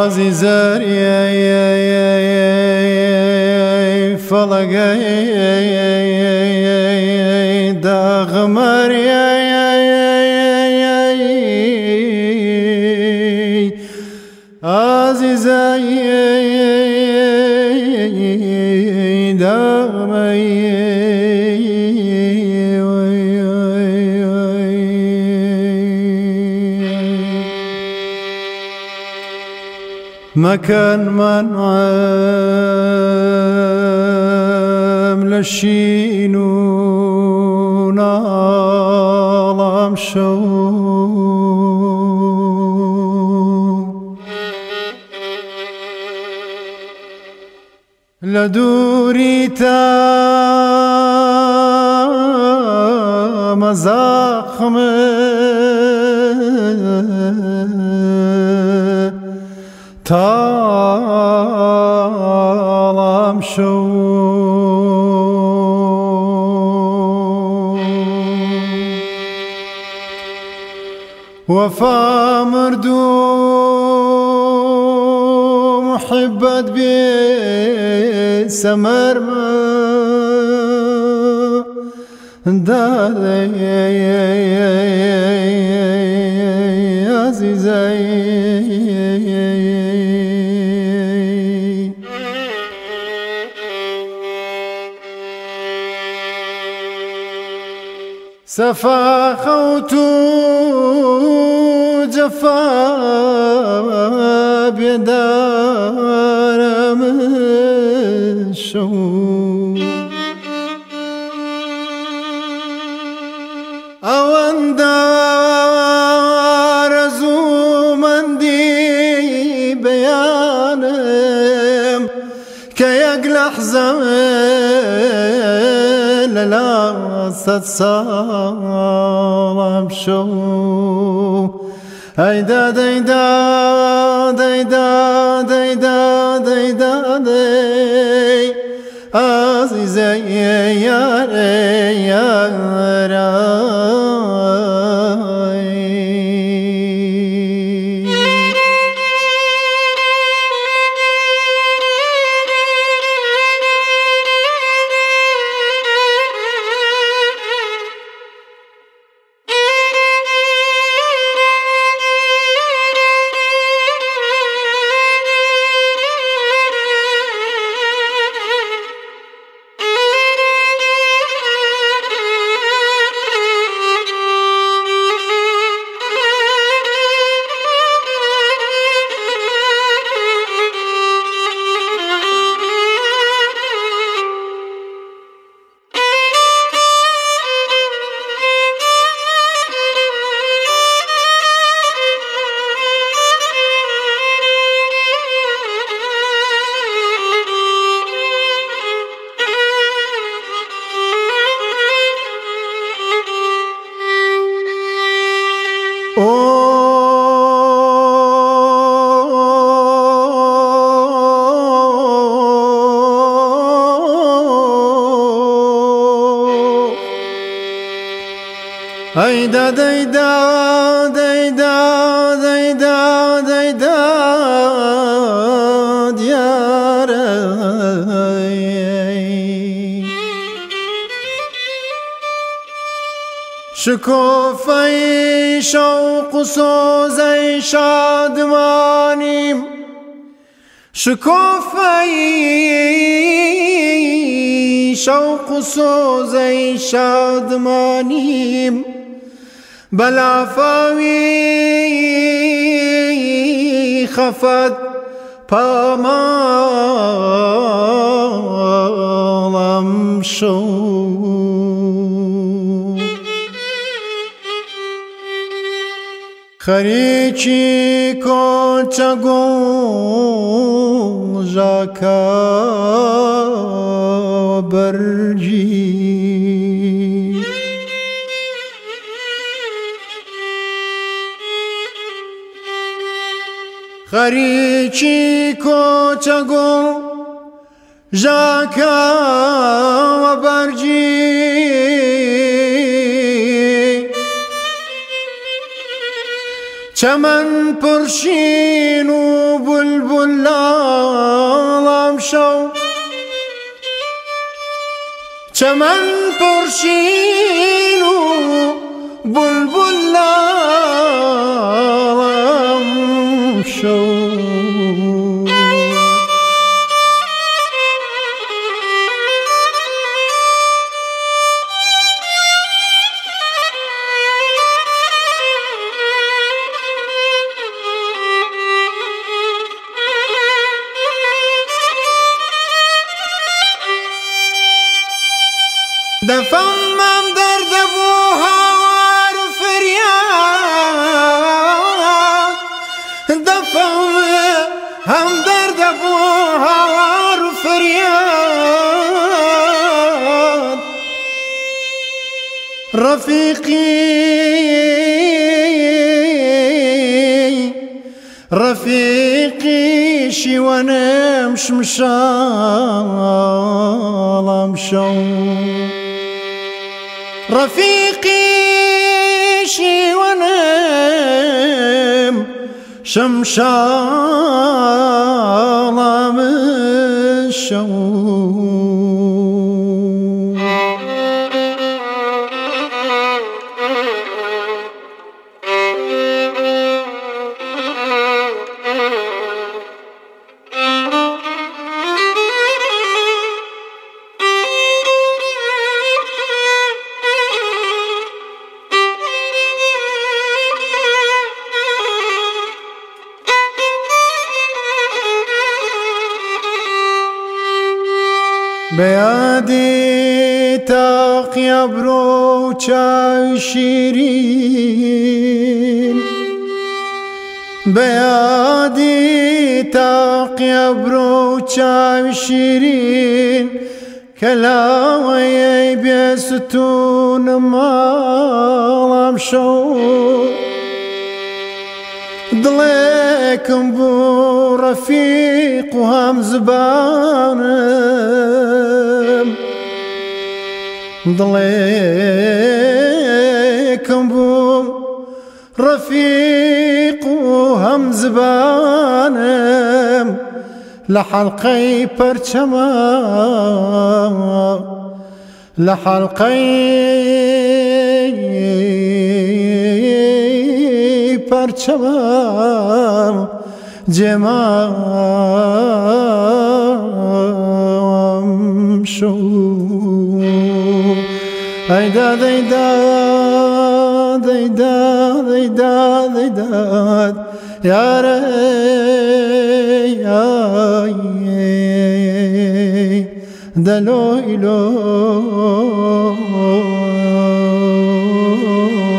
عزیزر فلقی دغمر عزیزر مكان منعم للشينون عالم شو لدوري تام زخم تالم شو وفا مردو محبت بي سمر دادي عزيزي سفا خوت جفا بدارم شو اواندار زومندي بيانم كيق لحظة لا ستسالم شو هيدا ديدا ديدا ديدا ديدا دي عزيزي يا ري يا هيدا ديدا ديدا ديدا ديدا دياري شكوفي شوق سوزي شادمانيم شكوفي شوق سوزي شادمانيم بلافاوي خفت پامالم شو خریچی کوچگو جاکا برجی خریچی کوچگو جاکا برجی چمن پرشین و بلبل لاڵام شەو چمن پرشین و بلبل لاڵام شەو دفمم درد بو هوار فریاد دفم هم درد بو هوار فریاد رفیقی شیوانم شمشالم شو رفيقي شيوانم شمشالم الشو بيادي تاقي برو چای شیرین بيادي تاقي برو چای شیرین كلاوي بيستون مالام شو ضليكم بو رفيق وهم زبانم ضليكم بو رفيق وهم زبانم لحلقي برچما لحلقي برچما جمام شو ايدا ديدا ديدا ديدا ديدا يا ري يا دلو إلو